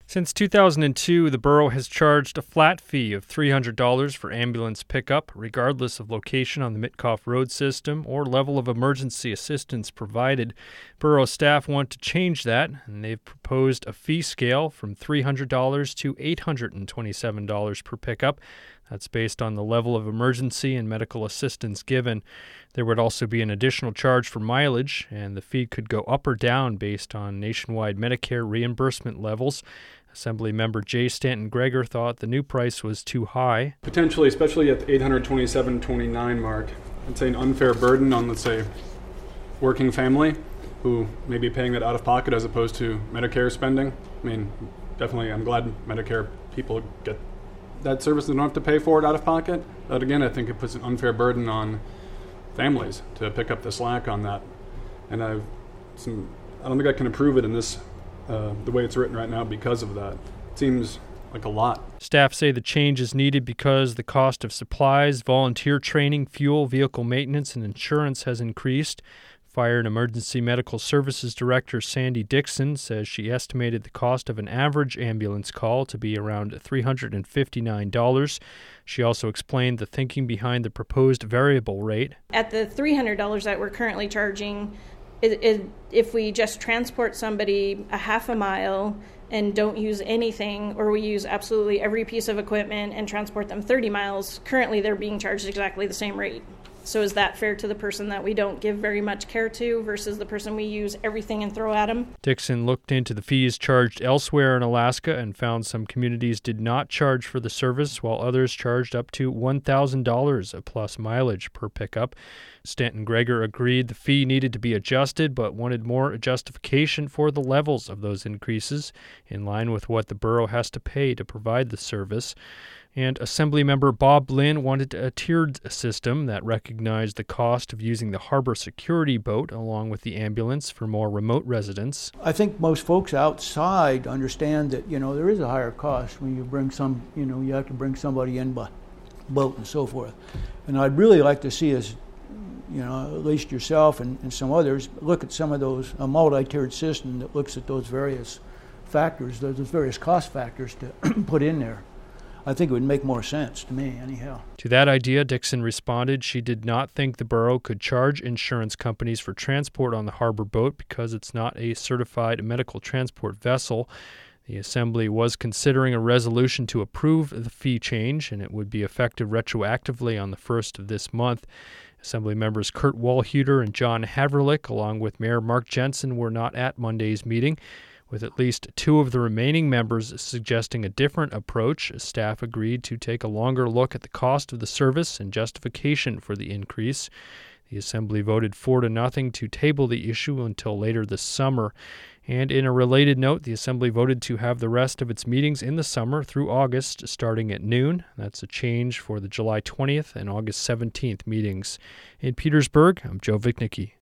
Since 2002, the borough has charged a flat fee of $300 for ambulance pickup, regardless of location on the Mitkoff Road system or level of emergency assistance provided. Borough staff want to change that, and they've proposed a fee scale from $300 to $827 per pickup. That's based on the level of emergency and medical assistance given. There would also be an additional charge for mileage, and the fee could go up or down based on nationwide Medicare reimbursement levels. Assembly member Jay Stanton Greger thought the new price was too high. Potentially, especially at the $827.29 mark, I'd say an unfair burden on, let's say, working family who may be paying that out of pocket as opposed to Medicare spending. I mean, definitely I'm glad Medicare people get that service and don't have to pay for it out of pocket. But again, I think it puts an unfair burden on families to pick up the slack on that. And I don't think I can approve it in this the way it's written right now because of that. It seems like a lot. Staff say the change is needed because the cost of supplies, volunteer training, fuel, vehicle maintenance, and insurance has increased. Fire and Emergency Medical Services Director Sandy Dixon says she estimated the cost of an average ambulance call to be around $359. She also explained the thinking behind the proposed variable rate. At the $300 that we're currently charging, if we just transport somebody a half a mile and don't use anything, or we use absolutely every piece of equipment and transport them 30 miles, currently they're being charged exactly the same rate. So is that fair to the person that we don't give very much care to versus the person we use everything and throw at them? Dixon looked into the fees charged elsewhere in Alaska and found some communities did not charge for the service, while others charged up to $1,000 plus mileage per pickup. Stanton Greger agreed the fee needed to be adjusted, but wanted more justification for the levels of those increases, in line with what the borough has to pay to provide the service. And Assemblymember Bob Lynn wanted a tiered system that recognized the cost of using the harbor security boat along with the ambulance for more remote residents. I think most folks outside understand that, there is a higher cost when you bring you have to bring somebody in by boat and so forth. And I'd really like to see us, at least yourself and some others, look at some of those, a multi-tiered system that looks at those various factors, those various cost factors to put in there. I think it would make more sense to me, anyhow. To that idea, Dixon responded she did not think the borough could charge insurance companies for transport on the harbor boat because it's not a certified medical transport vessel. The Assembly was considering a resolution to approve the fee change, and it would be effective retroactively on the 1st of this month. Assembly members Kurt Walhuter and John Haverlick, along with Mayor Mark Jensen, were not at Monday's meeting. With at least two of the remaining members suggesting a different approach, staff agreed to take a longer look at the cost of the service and justification for the increase. The Assembly voted 4-0 to table the issue until later this summer. And in a related note, the Assembly voted to have the rest of its meetings in the summer through August starting at noon. That's a change for the July 20th and August 17th meetings. In Petersburg, I'm Joe Vichnicki.